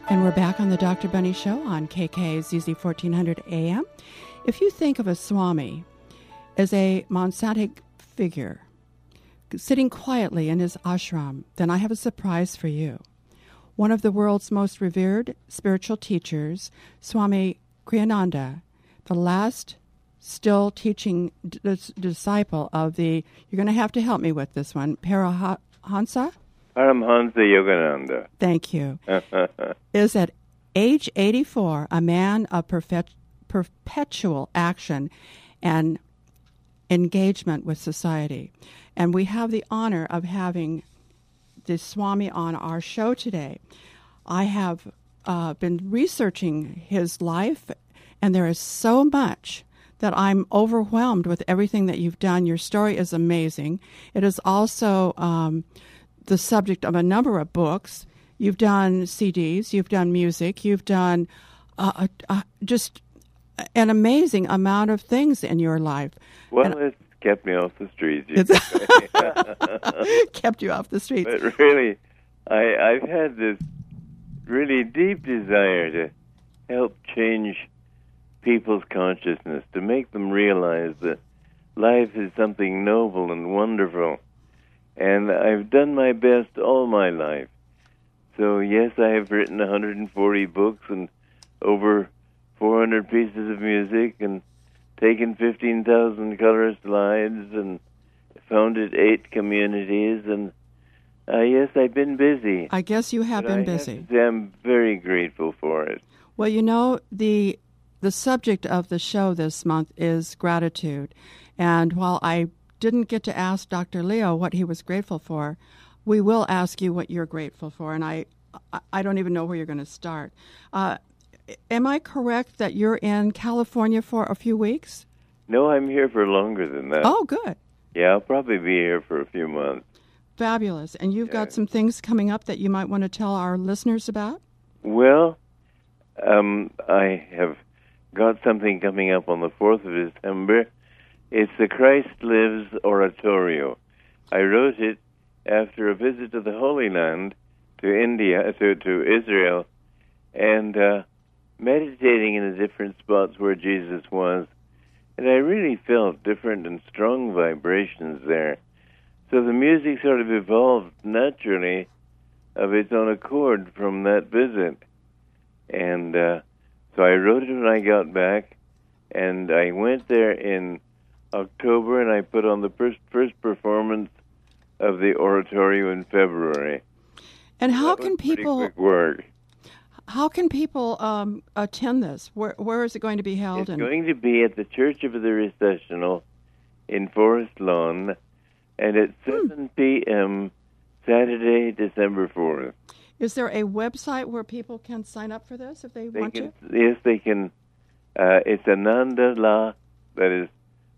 And we're back on the Dr. Bunny Show on KKZZ 1400 AM. If you think of a Swami as a Monastic figure sitting quietly in his ashram, then I have a surprise for you. One of the world's most revered spiritual teachers, Swami Kriyananda, the last still teaching disciple of the, you're going to have to help me with this one, Paramahansa Yogananda. Thank you. Is at age 84 a man of perpetual action and engagement with society. And we have the honor of having the Swami on our show today. I have been researching his life, and there is so much that I'm overwhelmed with everything that you've done. Your story is amazing. It is also the subject of a number of books. You've done CDs, you've done music, you've done just an amazing amount of things in your life. Well, it's kept me off the streets. Kept you off the streets. But really, I've had this really deep desire to help change people's consciousness, to make them realize that life is something noble and wonderful. And I've done my best all my life. So, yes, I have written 140 books and over 400 pieces of music and taken 15,000 colorist slides and founded 8 communities. And, yes, I've been busy. I guess you have been busy. I'm very grateful for it. Well, you know, the subject of the show this month is gratitude. And while I didn't get to ask Dr. Leo what he was grateful for, we will ask you what you're grateful for, and I don't even know where you're going to start. Am I correct that you're in California for a few weeks? No, I'm here for longer than that. Oh, good. Yeah, I'll probably be here for a few months. Fabulous. And you've got some things coming up that you might want to tell our listeners about? Well, I have got something coming up on the 4th of December. It's the Christ Lives Oratorio. I wrote it after a visit to the Holy Land, to India, to Israel, and meditating in the different spots where Jesus was. And I really felt different and strong vibrations there. So the music sort of evolved naturally of its own accord from that visit. And so I wrote it when I got back, and I went there in October, and I put on the first performance of the oratorio in February. And how can people quick work. How can people attend this? Where is it going to be held? It's going to be at the Church of the Recessional in Forest Lawn, and at 7 p.m. Saturday, December 4th. Is there a website where people can sign up for this if they want to? Yes, they can. It's Ananda, that is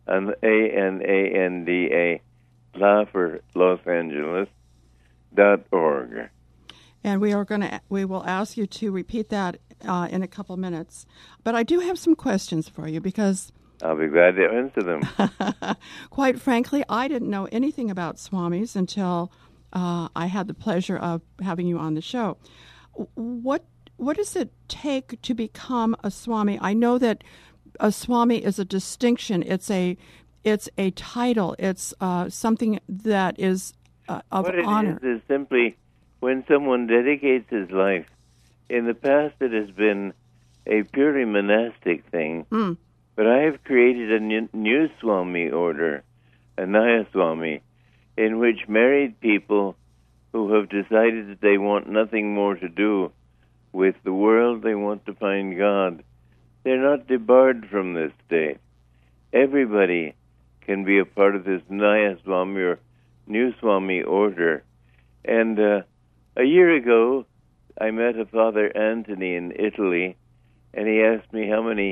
ANANDA, La for Los Angeles, .org. And we will ask you to repeat that in a couple minutes. But I do have some questions for you because I'll be glad to answer them. Quite frankly, I didn't know anything about swamis until I had the pleasure of having you on the show. What does it take to become a swami? I know that a swami is a distinction. It's a title. It's something that is of honor. What it is simply when someone dedicates his life. In the past, it has been a purely monastic thing, but I have created a new Swami order, a Naya Swami, in which married people who have decided that they want nothing more to do with the world, they want to find God, they're not debarred from this state. Everybody can be a part of this Naya Swami or New Swami order. And a year ago, I met a Father Anthony in Italy, and he asked me how many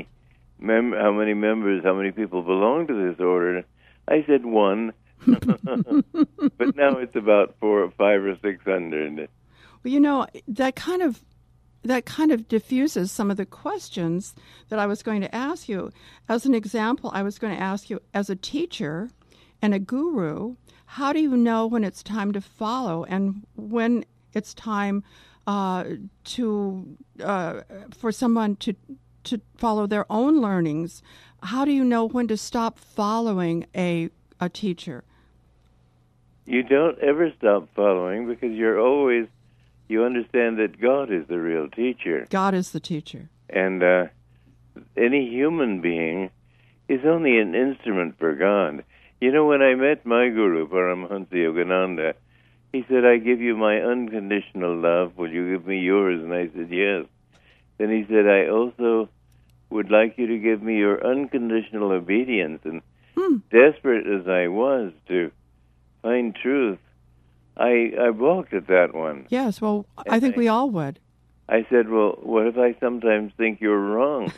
people belong to this order. I said 1, but now it's about 4 or 5 or 600. Well, you know, that kind of diffuses some of the questions that I was going to ask you. As an example, I was going to ask you, as a teacher and a guru, how do you know when it's time to follow and when it's time for someone to follow their own learnings, how do you know when to stop following a teacher? You don't ever stop following because you understand that God is the real teacher. God is the teacher. And any human being is only an instrument for God. You know, when I met my guru, Paramahansa Yogananda, he said, I give you my unconditional love. Will you give me yours? And I said, yes. Then he said, I also would like you to give me your unconditional obedience. And desperate as I was to find truth, I balked at that one. Yes, well, I think we all would. I said, well, what if I sometimes think you're wrong?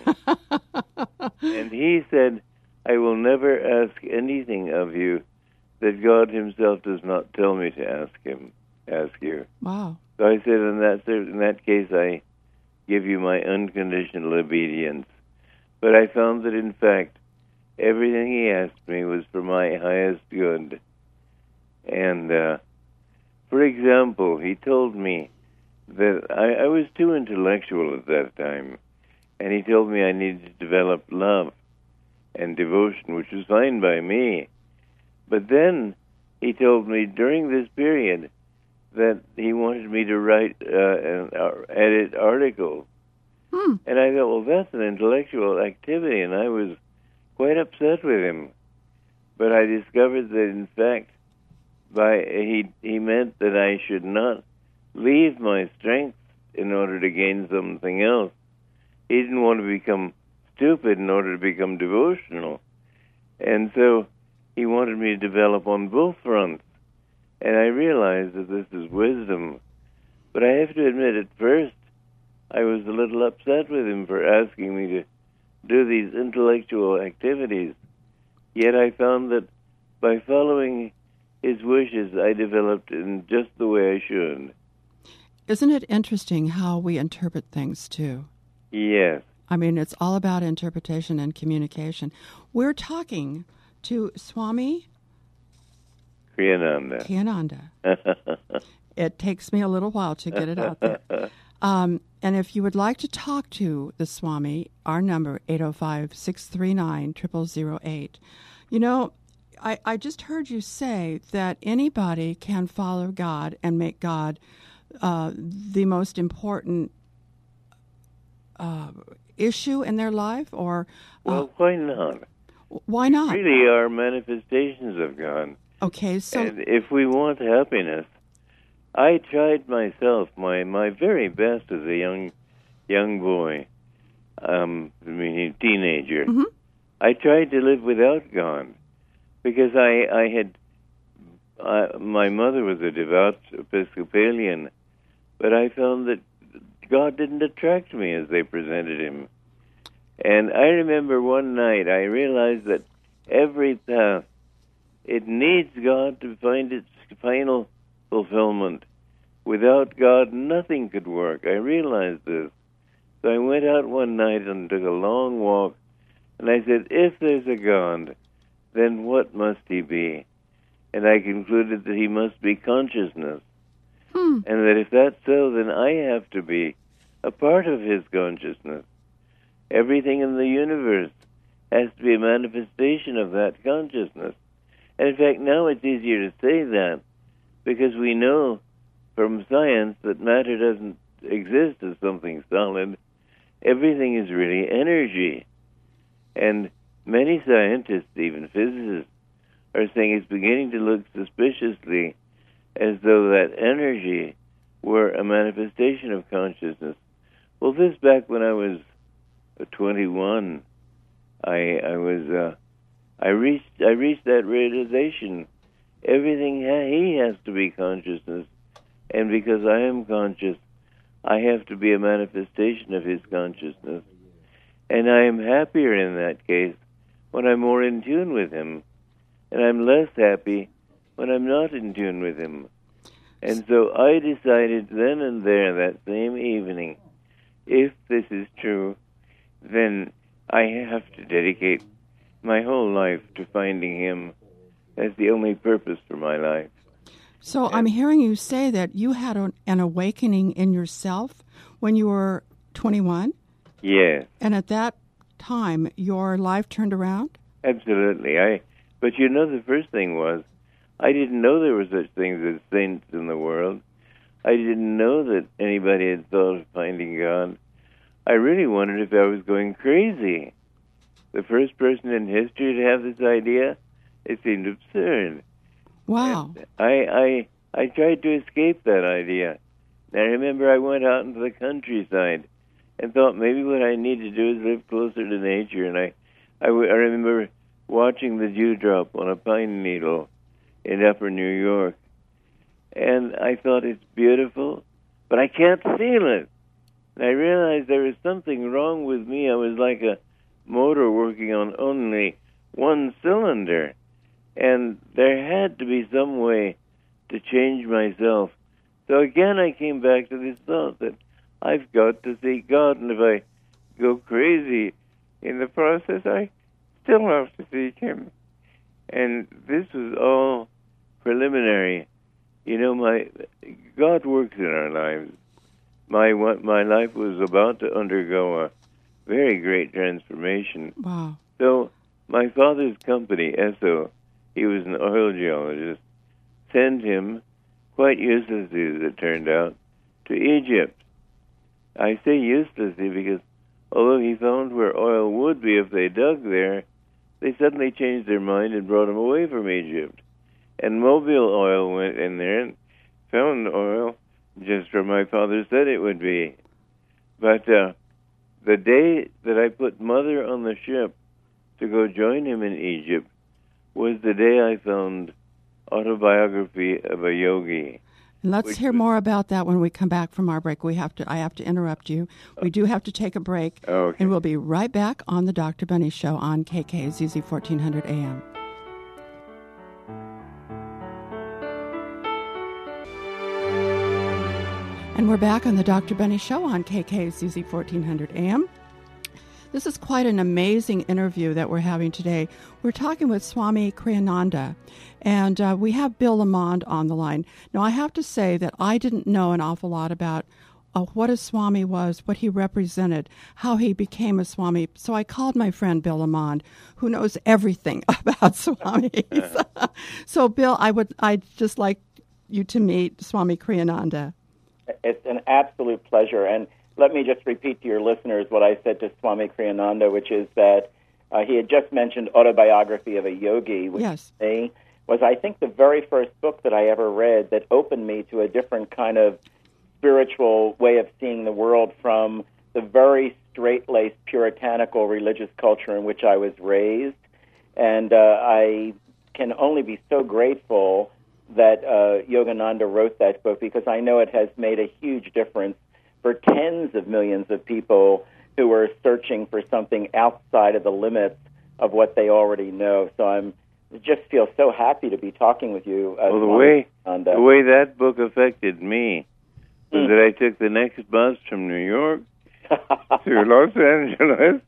And he said, I will never ask anything of you that God himself does not tell me to ask you. Wow. So I said, in that case, I give you my unconditional obedience. But I found that, in fact, everything he asked me was for my highest good. And, for example, he told me that I was too intellectual at that time, and he told me I needed to develop love and devotion, which was fine by me. But then he told me during this period that he wanted me to write and edit articles. And I thought, well, that's an intellectual activity, and I was quite upset with him. But I discovered that, in fact, he meant that I should not leave my strength in order to gain something else. He didn't want to become stupid in order to become devotional. And so he wanted me to develop on both fronts. And I realized that this is wisdom. But I have to admit, at first, I was a little upset with him for asking me to do these intellectual activities. Yet I found that by following his wishes, I developed in just the way I should. Isn't it interesting how we interpret things, too? Yes. I mean, it's all about interpretation and communication. We're talking to Swami Kriyananda. It takes me a little while to get it out there. And if you would like to talk to the Swami, our number, 805-639-0008. You know, I just heard you say that anybody can follow God and make God the most important issue in their life, or well, why not? Why not? Really are manifestations of God. Okay, so and if we want happiness, I tried myself my very best as a young boy, teenager. Mm-hmm. I tried to live without God because I had my mother was a devout Episcopalian, but I found that God didn't attract me as they presented him. And I remember one night I realized that every path, it needs God to find its final fulfillment. Without God, nothing could work. I realized this. So I went out one night and took a long walk, and I said, if there's a God, then what must he be? And I concluded that he must be consciousness. And that if that's so, then I have to be a part of his consciousness. Everything in the universe has to be a manifestation of that consciousness. And in fact, now it's easier to say that because we know from science that matter doesn't exist as something solid. Everything is really energy. And many scientists, even physicists, are saying it's beginning to look suspiciously as though that energy were a manifestation of consciousness. Well, this back when I was 21, I reached that realization. Everything he has to be consciousness, and because I am conscious, I have to be a manifestation of his consciousness. And I am happier in that case when I'm more in tune with him, and I'm less happy when I'm not in tune with him. And so I decided then and there, that same evening, if this is true, then I have to dedicate my whole life to finding him. That's the only purpose for my life. So I'm hearing you say that you had an awakening in yourself when you were 21? Yes. And at that time, your life turned around? Absolutely. But the first thing was, I didn't know there were such things as saints in the world. I didn't know that anybody had thought of finding God. I really wondered if I was going crazy. The first person in history to have this idea, it seemed absurd. Wow. And I tried to escape that idea. And I remember I went out into the countryside and thought maybe what I need to do is live closer to nature. And I remember watching the dewdrop on a pine needle in upper New York. And I thought, it's beautiful, but I can't feel it. And I realized there was something wrong with me. I was like a motor working on only one cylinder. And there had to be some way to change myself. So again, I came back to this thought that I've got to seek God, and if I go crazy in the process, I still have to seek Him. And this was all preliminary. God works in our lives. My life was about to undergo a very great transformation. Wow. So my father's company, Esso, he was an oil geologist, sent him, quite uselessly as it turned out, to Egypt. I say uselessly because although he found where oil would be if they dug there, they suddenly changed their mind and brought him away from Egypt. And Mobile Oil went in there and found oil just where my father said it would be. But the day that I put Mother on the ship to go join him in Egypt was the day I found Autobiography of a Yogi. And let's hear more about that when we come back from our break. I have to interrupt you. We do have to take a break. Okay. And we'll be right back on the Dr. Bunny Show on KKZZ 1400 AM. And we're back on the Dr. Bunny Show on KKZZ 1400 AM. This is quite an amazing interview that we're having today. We're talking with Swami Kriyananda, and we have Bill Lamond on the line. Now, I have to say that I didn't know an awful lot about what a Swami was, what he represented, how he became a Swami. So I called my friend Bill Lamond, who knows everything about Swamis. So, Bill, I'd just like you to meet Swami Kriyananda. It's an absolute pleasure. And let me just repeat to your listeners what I said to Swami Kriyananda, which is that he had just mentioned Autobiography of a Yogi, which yes. was, I think, the very first book that I ever read that opened me to a different kind of spiritual way of seeing the world from the very straight-laced, puritanical religious culture in which I was raised. And I can only be so grateful that Yogananda wrote that book, because I know it has made a huge difference for tens of millions of people who are searching for something outside of the limits of what they already know. So I just feel so happy to be talking with you. Well, the way that book affected me was that I took the next bus from New York to Los Angeles,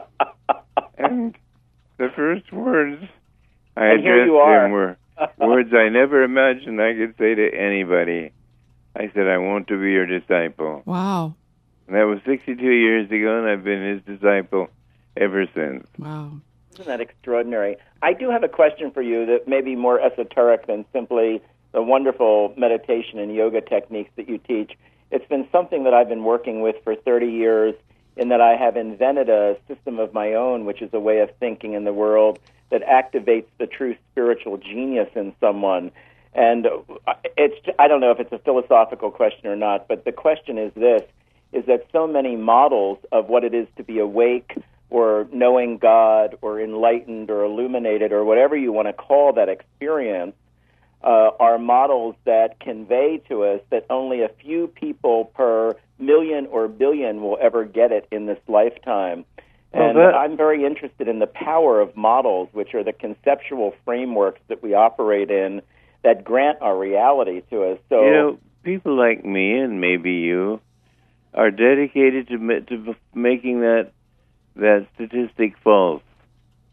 and the first words I addressed him were words I never imagined I could say to anybody. I said, I want to be your disciple. Wow. And that was 62 years ago, and I've been his disciple ever since. Wow. Isn't that extraordinary? I do have a question for you that may be more esoteric than simply the wonderful meditation and yoga techniques that you teach. It's been something that I've been working with for 30 years, in that I have invented a system of my own, which is a way of thinking in the world that activates the true spiritual genius in someone. And I don't know if it's a philosophical question or not, but the question is this, is that so many models of what it is to be awake or knowing God or enlightened or illuminated or whatever you want to call that experience are models that convey to us that only a few people per million or billion will ever get it in this lifetime. And I'm very interested in the power of models, which are the conceptual frameworks that we operate in that grant our reality to us. So, people like me and maybe you are dedicated to making that statistic false.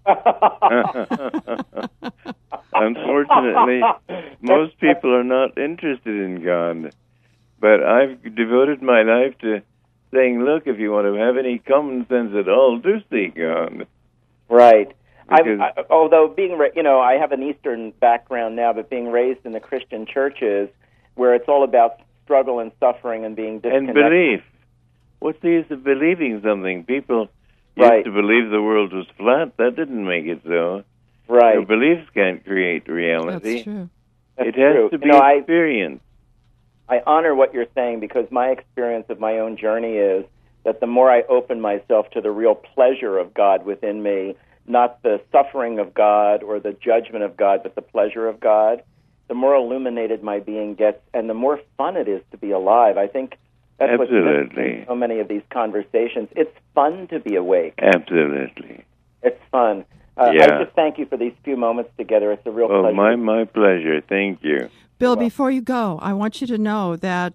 Unfortunately, most people are not interested in God. But I've devoted my life to saying, look, if you want to have any common sense at all, do seek God. Right. Although I have an Eastern background now, but being raised in the Christian churches where it's all about struggle and suffering and being disconnected. And belief. What's the use of believing something? People used to believe the world was flat. That didn't make it so. Right. Your beliefs can't create reality. That's true. It has to be experienced. I honor what you're saying because my experience of my own journey is that the more I open myself to the real pleasure of God within me, not the suffering of God or the judgment of God, but the pleasure of God, the more illuminated my being gets and the more fun it is to be alive. I think that's what's in so many of these conversations. It's fun to be awake. Absolutely. It's fun. I just thank you for these few moments together. It's a real pleasure. My pleasure. Thank you. Bill, before you go, I want you to know that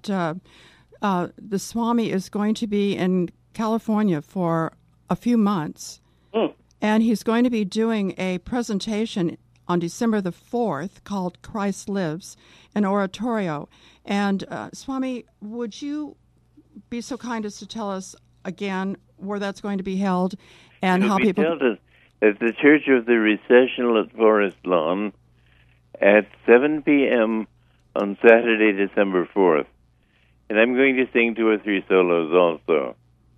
the Swami is going to be in California for a few months, and he's going to be doing a presentation on December the 4th called Christ Lives, an oratorio. And Swami, would you be so kind as to tell us again where that's going to be held and how people... It'll be held at the Church of the Recessional at Forest Lawn at 7 p.m. on Saturday, December 4th. And I'm going to sing 2 or 3 solos also.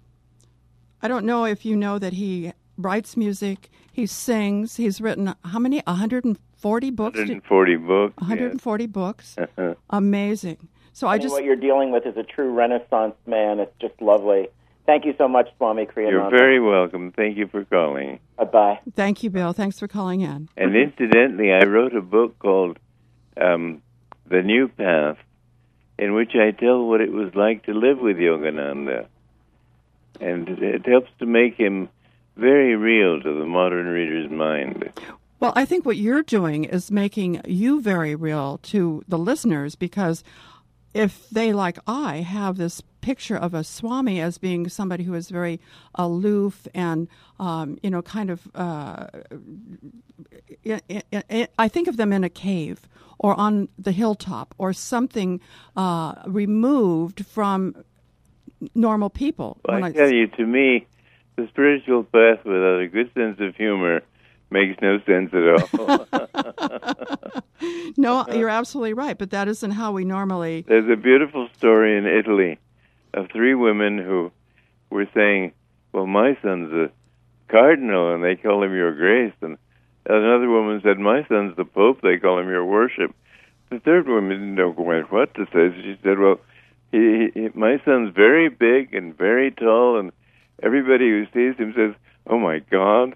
I don't know if you know that he writes music, he sings, he's written how many? 140 books? 140 books. 140 books. Amazing. So what you're dealing with is a true Renaissance man. It's just lovely. Thank you so much, Swami Kriyananda. You're very welcome. Thank you for calling. Bye-bye. Thank you, Bill. Thanks for calling in. And incidentally, I wrote a book called The New Path, in which I tell what it was like to live with Yogananda. And it helps to make him very real to the modern reader's mind. Well, I think what you're doing is making you very real to the listeners, because if they, like I, have this picture of a Swami as being somebody who is very aloof and, kind of, I think of them in a cave or on the hilltop or something removed from normal people. Well, I tell you, to me, the spiritual path without a good sense of humor makes no sense at all. No, you're absolutely right, but that isn't how we normally... There's a beautiful story in Italy of 3 women who were saying, well, my son's a cardinal, and they call him Your Grace. And another woman said, my son's the Pope, they call him Your Worship. The third woman didn't know quite what to say, so she said, well, my son's very big and very tall, and everybody who sees him says, oh, my God.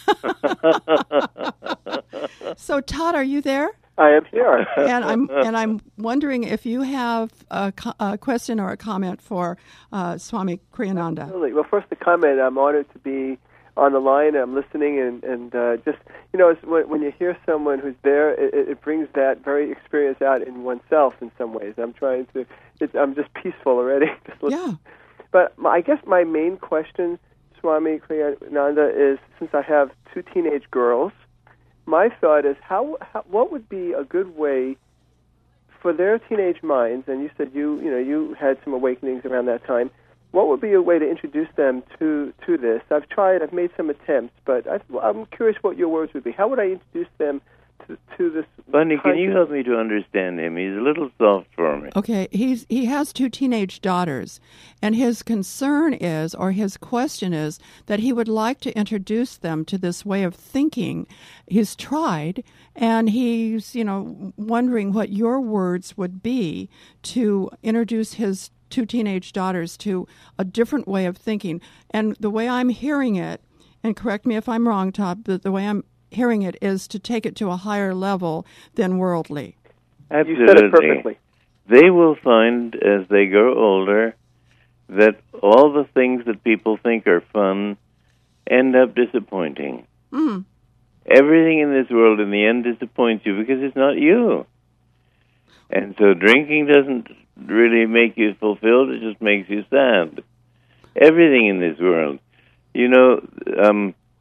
So, Todd, are you there? I am here. And I'm wondering if you have a question or a comment for Swami Kriyananda. Absolutely. Well, first, the comment. I'm honored to be on the line. I'm listening, and just, when you hear someone who's there, it brings that very experience out in oneself in some ways. I'm just peaceful already. Yeah. But I guess my main question, Swami Kriyananda, is, since I have 2 teenage girls, my thought is what would be a good way for their teenage minds, and you said you had some awakenings around that time, what would be a way to introduce them to this? I've made some attempts, but I'm curious what your words would be. How would I introduce them to this? Bunny, can you help me to understand him? He's a little soft for me. Okay, he has 2 teenage daughters, and his concern is, or his question is, that he would like to introduce them to this way of thinking. He's tried, and he's, wondering what your words would be to introduce his 2 teenage daughters to a different way of thinking. And the way I'm hearing it, and correct me if I'm wrong, Todd, but the way I'm hearing it is to take it to a higher level than worldly. Absolutely. You said it perfectly. They will find, as they grow older, that all the things that people think are fun end up disappointing. Mm. Everything in this world in the end disappoints you because it's not you. And so drinking doesn't really make you fulfilled, it just makes you sad. Everything in this world.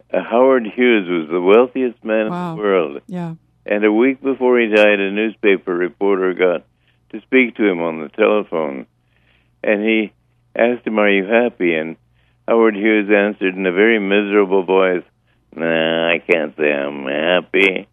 Howard Hughes was the wealthiest man Wow. in the world. Yeah. And a week before he died, a newspaper reporter got to speak to him on the telephone. And he asked him, "Are you happy?" And Howard Hughes answered in a very miserable voice, "Nah, I can't say I'm happy."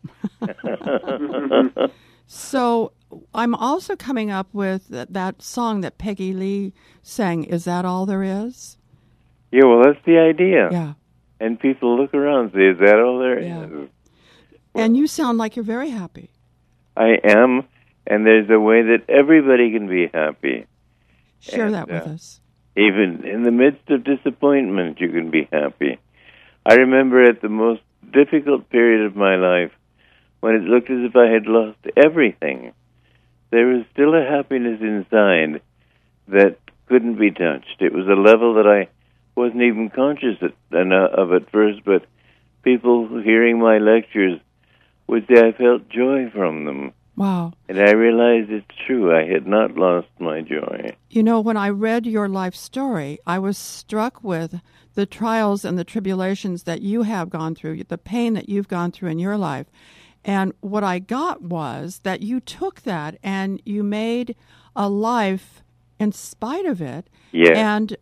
So I'm also coming up with that song that Peggy Lee sang, "Is That All There Is?" Yeah, well, that's the idea. Yeah. And people look around and say, "Is that all there Yeah. is?" And you sound like you're very happy. I am, and there's a way that everybody can be happy. Share And, that with us. Even in the midst of disappointment, you can be happy. I remember at the most difficult period of my life, when it looked as if I had lost everything, there was still a happiness inside that couldn't be touched. It was a level that I wasn't even conscious of at first, but people hearing my lectures would say I felt joy from them. Wow. And I realized it's true. I had not lost my joy. You know, when I read your life story, I was struck with the trials and the tribulations that you have gone through, the pain that you've gone through in your life. And what I got was that you took that and you made a life in spite of it. Yes. And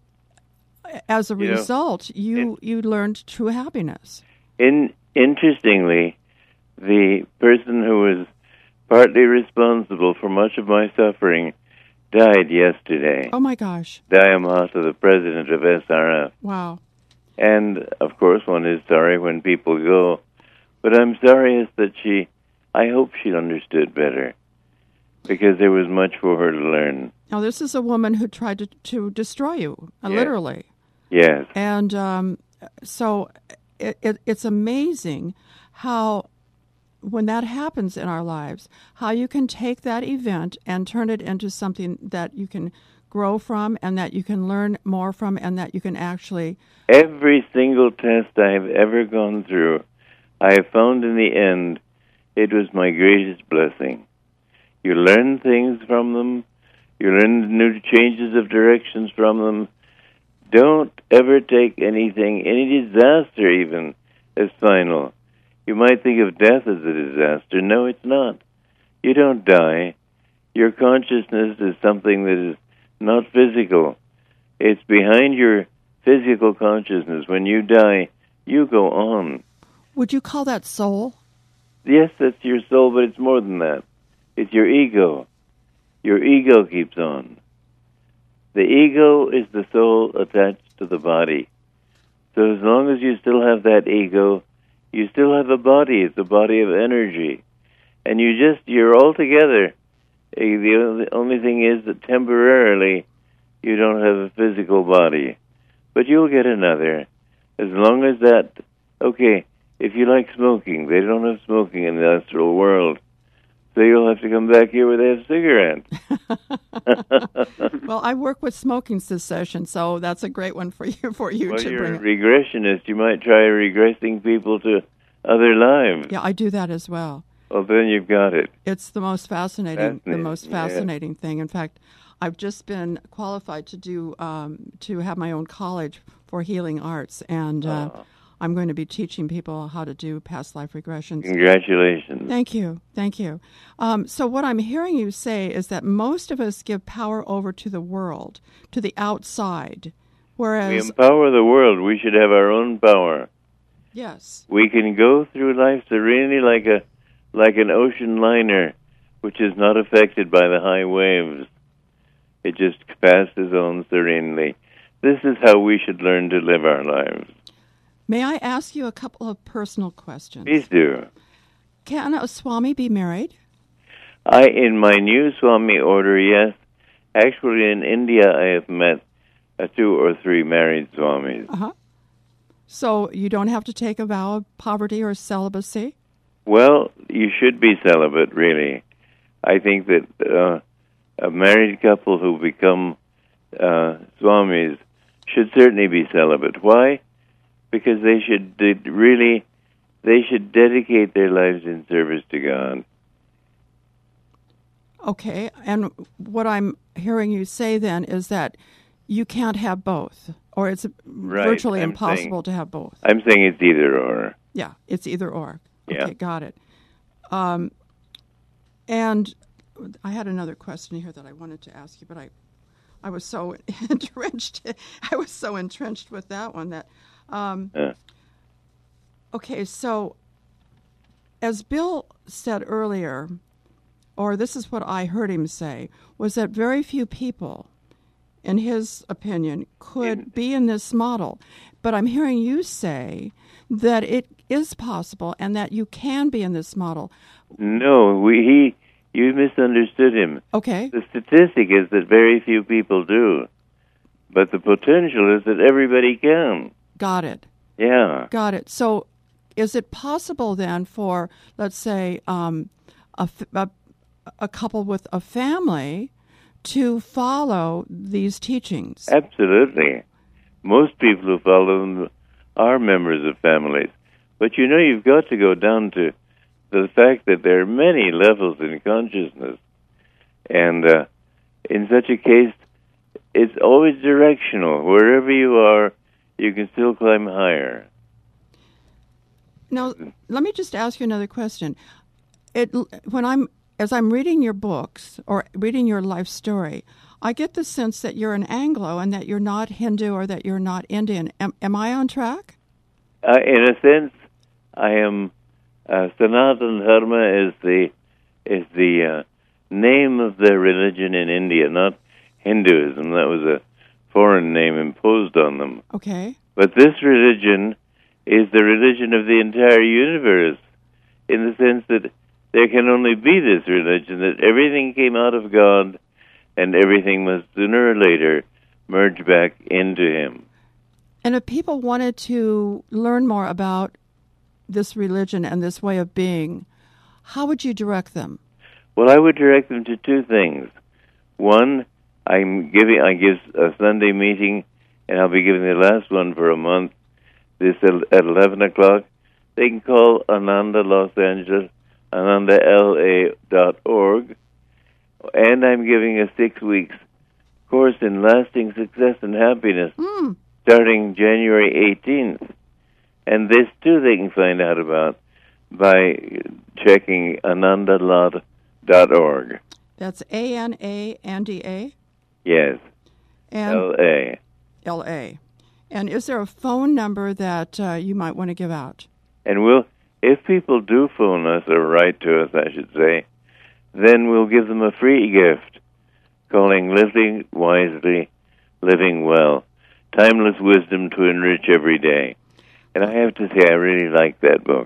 as a You know, result, you learned true happiness. Interestingly, the person who was partly responsible for much of my suffering died yesterday. Oh, my gosh. Dayamata, the president of SRF. Wow. And, of course, one is sorry when people go. But I'm sorry that I hope she understood better, because there was much for her to learn. Now, this is a woman who tried to destroy you, Yes. literally. Yes. And so it's amazing how, when that happens in our lives, how you can take that event and turn it into something that you can grow from and that you can learn more from and that you can actually... Every single test I have ever gone through, I have found in the end it was my greatest blessing. You learn things from them. You learn new changes of directions from them. Don't ever take anything, any disaster even, as final. You might think of death as a disaster. No, it's not. You don't die. Your consciousness is something that is not physical. It's behind your physical consciousness. When you die, you go on. Would you call that soul? Yes, that's your soul, but it's more than that. It's your ego. Your ego keeps on. The ego is the soul attached to the body. So as long as you still have that ego, you still have a body. It's a body of energy. And you're all together. The only thing is that temporarily you don't have a physical body. But you'll get another. As long as that, okay, if you like smoking, they don't have smoking in the astral world. So you'll have to come back here where they have cigarettes. Well, I work with smoking cessation, so that's a great one for you Well, to you're bring a it. regressionist. You might try regressing people to other lives. Yeah, I do that as well. Well, then you've got it. It's the most fascinating Fascinating, fascinating thing. In fact, I've just been qualified to do to have my own college for healing arts, and I'm going to be teaching people how to do past life regressions. Congratulations. Thank you. So what I'm hearing you say is that most of us give power over to the world, to the outside, We whereas empower the world. We should have our own power. yes, We can go through life serenely like an ocean liner, which is not affected by the high waves. It just passes on serenely. This is how we should learn to live our lives. may I ask you a couple of personal questions? Please do. Can a Swami be married? In my new Swami order, yes. Actually, in India, I have met 2 or 3 married Swamis. So you don't have to take a vow of poverty or celibacy? Well, you should be celibate, really. I think that a married couple who become Swamis should certainly be celibate. Why? Because they should dedicate their lives in service to God. Okay, and what I'm hearing you say then is that you can't have both. Or it's Right. virtually I'm impossible saying- to have both? I'm saying it's either or. Yeah, it's either or. Yeah. Okay, got it. And I had another question here that I wanted to ask you, but I was so entrenched. I was so entrenched with that one that. Okay, so as Bill said earlier, or this is what I heard him say, was that very few people, in his opinion, could be in this model. But I'm hearing you say that it is possible and that you can be in this model. No, you misunderstood him. Okay. The statistic is that very few people do, but the potential is that everybody can. Got it. Yeah. Got it. So is it possible then for, let's say, a couple with a family to follow these teachings? Absolutely. Most people who follow them are members of families. But you've got to go down to the fact that there are many levels in consciousness. And in such a case, it's always directional. Wherever you are, you can still climb higher. Now, let me just ask you another question. As I'm reading your books or reading your life story, I get the sense that you're an Anglo and that you're not Hindu or that you're not Indian. Am I on track? In a sense, I am. Sanatana Dharma is the name of the religion in India, not Hinduism. That was a foreign name imposed on them. Okay. But this religion is the religion of the entire universe, in the sense that there can only be this religion, that everything came out of God, and everything must sooner or later merge back into Him. And if people wanted to learn more about this religion and this way of being, how would you direct them? Well, I would direct them to two things. One, I give a Sunday meeting, and I'll be giving the last one for a month, this at 11 o'clock. They can call Ananda Los Angeles, AnandaLA.org, and I'm giving a 6 weeks course in lasting success and happiness starting January 18th. And this, too, they can find out about by checking AnandaLA.org. That's ANANDA? Yes. And L.A. L.A. And is there a phone number that you might want to give out? And if people do phone us, or write to us, I should say, then we'll give them a free gift calling Living Wisely, Living Well, Timeless Wisdom to Enrich Every Day. And I have to say, I really like that book.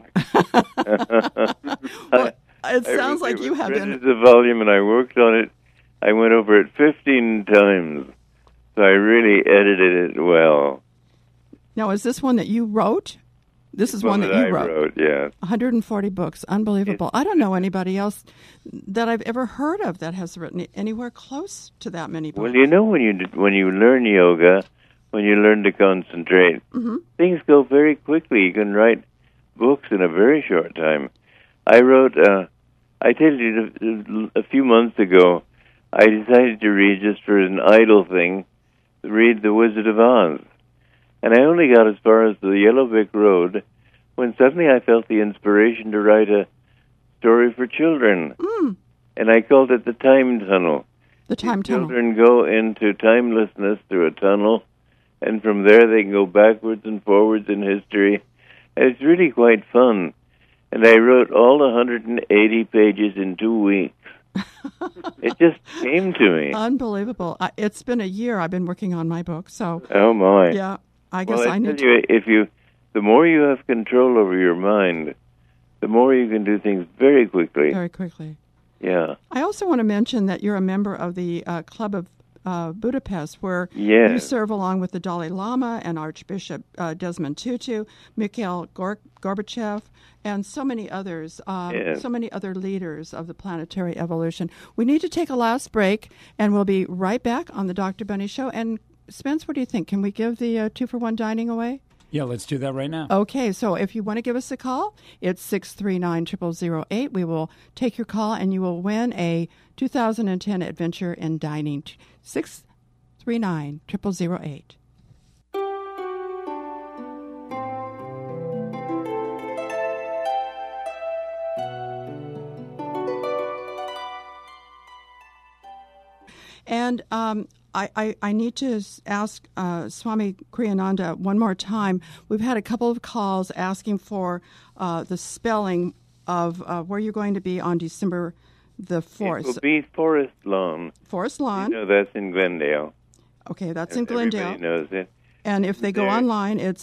Well, it sounds like you have been. It's a volume, and I worked on it. I went over it 15 times, so I really edited it well. Now, is this one that you wrote? This is one that you wrote. Yeah. 140 books. Unbelievable. I don't know anybody else that I've ever heard of that has written anywhere close to that many books. Well, when you learn yoga, when you learn to concentrate, things go very quickly. You can write books in a very short time. I wrote, I tell you, a few months ago, I decided to read, just for an idle thing, read The Wizard of Oz. And I only got as far as the Yellow Brick Road when suddenly I felt the inspiration to write a story for children. And I called it The Time Tunnel. The Time Tunnel. Children go into timelessness through a tunnel, and from there they can go backwards and forwards in history. And it's really quite fun. And I wrote all 180 pages in 2 weeks. It just came to me. Unbelievable. It's been a year I've been working on my book, so... Oh, my. Yeah, I guess well, I need to... The more you have control over your mind, the more you can do things very quickly. Very quickly. Yeah. I also want to mention that you're a member of the Club of Budapest, where Yes. you serve along with the Dalai Lama and Archbishop Desmond Tutu, Mikhail Gorbachev, and so many others, Yes. so many other leaders of the planetary evolution. We need to take a last break, and we'll be right back on the Dr. Bunny Show. And Spence, what do you think? Can we give the 2-for-1 dining away? Yeah, let's do that right now. Okay, so if you want to give us a call, it's 639-0008. We will take your call, and you will win a 2010 adventure in dining. 639-0008. I need to ask Swami Kriyananda one more time. We've had a couple of calls asking for the spelling of where you're going to be on December the 4th. It will be Forest Lawn. Forest Lawn. You know, that's in Glendale. Okay, that's in Glendale. Everybody knows it. And if they go online, it's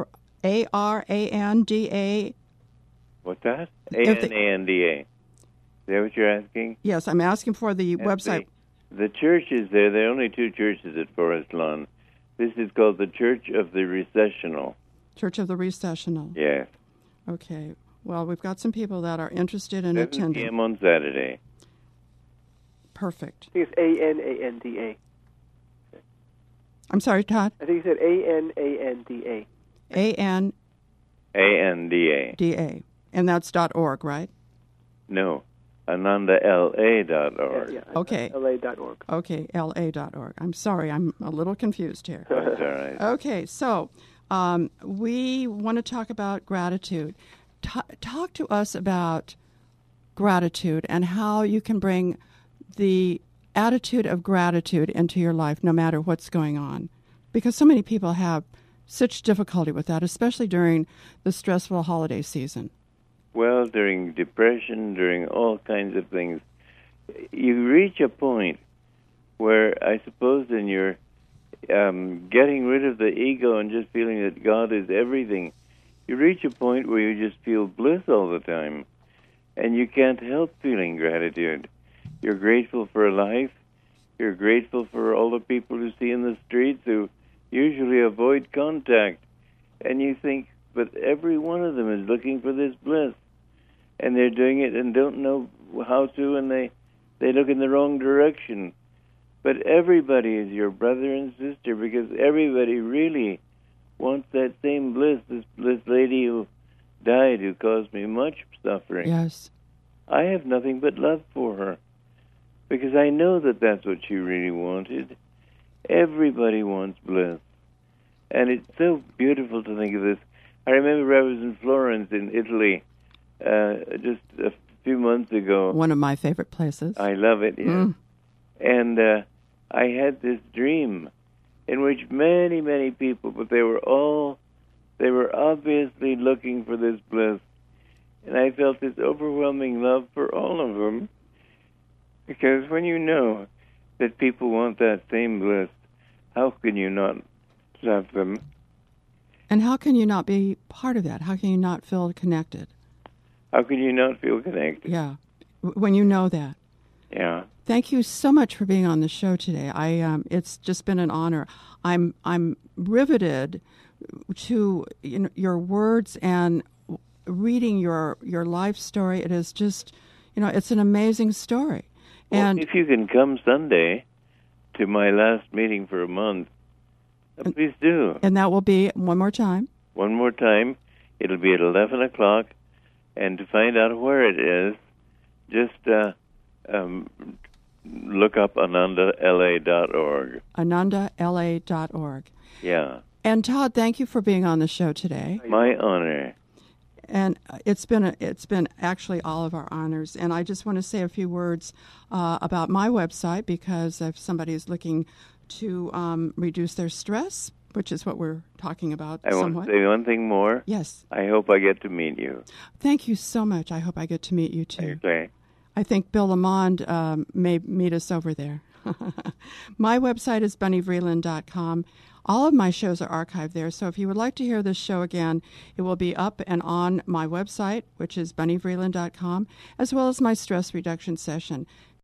ARANDA. What's that? ANANDA. Is that what you're asking? Yes, I'm asking for the website. The church is there. There are only two churches at Forest Lawn. This is called the Church of the Recessional. Church of the Recessional. Yes. Okay. Well, we've got some people that are interested in 7 attending. p.m. on Saturday. Perfect. I think it's ANANDA. I'm sorry, Todd? I think you said ANANDA. ANDA. ANDA. And that's .org, right? No. AnandaLA.org. Yeah, Okay. LA.org. Okay, LA.org. I'm sorry, I'm a little confused here. That's all right. Okay, so we want to talk about gratitude. Talk to us about gratitude and how you can bring the attitude of gratitude into your life no matter what's going on. Because so many people have such difficulty with that, especially during the stressful holiday season. Well, during depression, during all kinds of things, you reach a point where I suppose in your getting rid of the ego and just feeling that God is everything, you reach a point where you just feel bliss all the time, and you can't help feeling gratitude. You're grateful for life. You're grateful for all the people you see in the streets who usually avoid contact, and you think, but every one of them is looking for this bliss, and they're doing it and don't know how to, and they look in the wrong direction. But everybody is your brother and sister, because everybody really wants that same bliss. This lady who died, who caused me much suffering. Yes. I have nothing but love for her, because I know that that's what she really wanted. Everybody wants bliss. And it's so beautiful to think of this. I remember I was in Florence in Italy just a few months ago. One of my favorite places. I love it, yeah. And I had this dream in which many, many people, but they were obviously looking for this bliss. And I felt this overwhelming love for all of them. Because when you know that people want that same bliss, how can you not love them? And how can you not be part of that? How can you not feel connected? How can you not feel connected? Yeah, when you know that. Yeah. Thank you so much for being on the show today. It's just been an honor. I'm riveted to your words and reading your life story. It is just, it's an amazing story. Well, if you can come Sunday to my last meeting for a month, please do. And that will be one more time. One more time. It'll be at 11 o'clock. And to find out where it is, just look up AnandaLA.org. AnandaLA.org. Yeah. And Todd, thank you for being on the show today. My honor. And it's been actually all of our honors. And I just want to say a few words about my website, because if somebody is looking to reduce their stress, which is what we're talking about somewhat. I want to say one thing more. Yes. I hope I get to meet you. Thank you so much. I hope I get to meet you, too. Okay. I think Bill Lamond may meet us over there. My website is bunnyvreeland.com. All of my shows are archived there, so if you would like to hear this show again, it will be up and on my website, which is bunnyvreeland.com, as well as my stress reduction session.